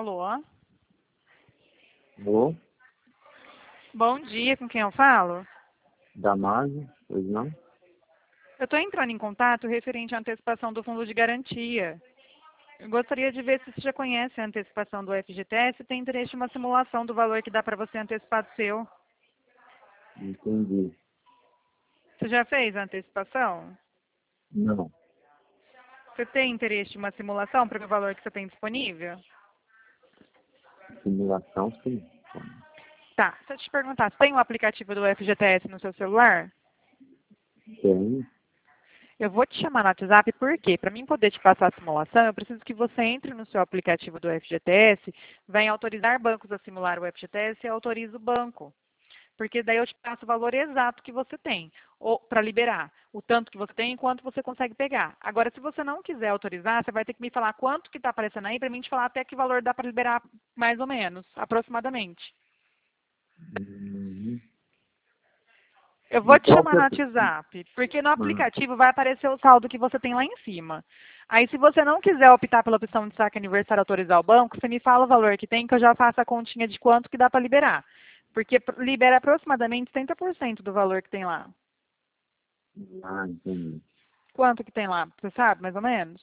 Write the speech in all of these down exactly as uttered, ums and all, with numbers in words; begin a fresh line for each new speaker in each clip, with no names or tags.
Alô?
Alô?
Bom dia, com quem eu falo?
Damásio, pois não?
Eu estou entrando em contato referente à antecipação do fundo de garantia. Eu gostaria de ver se você já conhece a antecipação do F G T S e tem interesse em uma simulação do valor que dá para você antecipar do seu.
Entendi.
Você já fez a antecipação?
Não.
Você tem interesse em uma simulação para o valor que você tem disponível?
Simulação, sim.
Tá, se eu te perguntar, você tem o aplicativo do F G T S no seu celular?
Tem.
Eu vou te chamar no WhatsApp porque, para mim poder te passar a simulação, eu preciso que você entre no seu aplicativo do F G T S, venha autorizar bancos a simular o F G T S e autorize o banco. Porque daí eu te passo o valor exato que você tem, ou para liberar, o tanto que você tem e quanto você consegue pegar. Agora, se você não quiser autorizar, você vai ter que me falar quanto que está aparecendo aí, para mim te falar até que valor dá para liberar mais ou menos, aproximadamente.
Uhum.
Eu
E
vou te
qual
chamar
que é...
no WhatsApp, porque no
Ah,
aplicativo vai aparecer o saldo que você tem lá em cima. Aí, se você não quiser optar pela opção de saque aniversário autorizar o banco, você me fala o valor que tem, que eu já faço a continha de quanto que dá para liberar. Porque libera aproximadamente setenta por cento do valor que tem lá.
ah, entendi.
Quanto que tem lá? Você sabe, mais ou menos?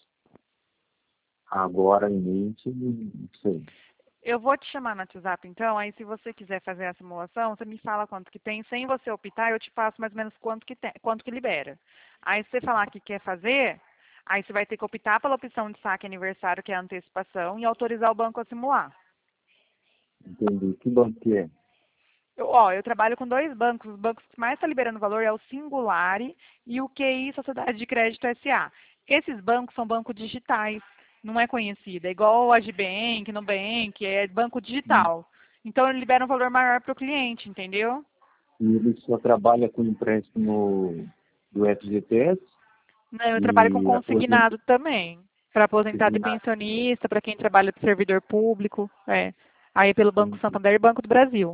Agora em mente, não sei.
Eu vou te chamar no WhatsApp, então, aí se você quiser fazer a simulação, você me fala quanto que tem. Sem você optar, eu te passo mais ou menos quanto que, tem, quanto que libera. Aí se você falar que quer fazer, aí você vai ter que optar pela opção de saque aniversário, que é a antecipação, e autorizar o banco a simular.
Entendi. Que banco que é?
Eu, ó, eu trabalho com dois bancos. Os bancos que mais estão liberando valor é o Singulari e o Q I Sociedade de Crédito S A. Esses bancos são bancos digitais, não é conhecida. É igual o Agibank, Nubank, é banco
Hum.
digital. Então ele libera um valor maior para o cliente, entendeu?
E ele só trabalha com empréstimo do F G T S
Não, eu trabalho com
e aposenta
consignado também, para aposentado e
consignado.
pensionista, para quem trabalha para servidor público, é. Aí pelo Banco
Entendi.
Santander e Banco do Brasil.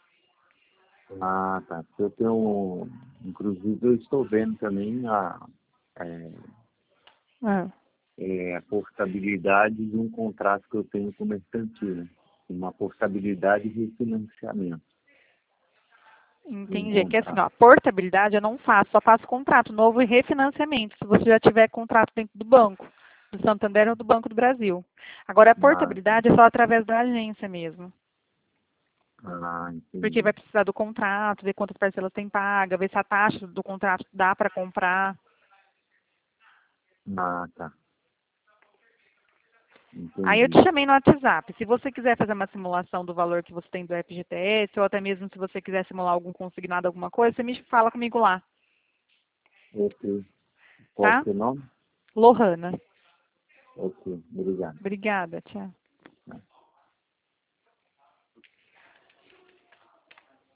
Ah, tá. Eu tenho, inclusive, eu estou vendo também a, é,
É.
é, a portabilidade de um contrato que eu tenho com mercantil, né? Uma portabilidade de financiamento de um
Entendi. É que assim,
contrato.
ó, portabilidade eu não faço, só faço contrato novo e refinanciamento, se você já tiver contrato dentro do banco, do Santander ou do Banco do Brasil. Agora, a
Ah,
portabilidade é só através da agência mesmo,
ah,
porque vai
entendi.
precisar do contrato, ver quantas parcelas tem paga, ver se a taxa do contrato dá para comprar.
Ah, tá.
Aí eu te
Entendi.
chamei no WhatsApp. Se você quiser fazer uma simulação do valor que você tem do F G T S, ou até mesmo se você quiser simular algum consignado, alguma coisa, você me fala comigo lá,
Ok. Qual que
tá?
é o seu nome?
Lohana.
Ok. Obrigado.
Obrigada, tchau.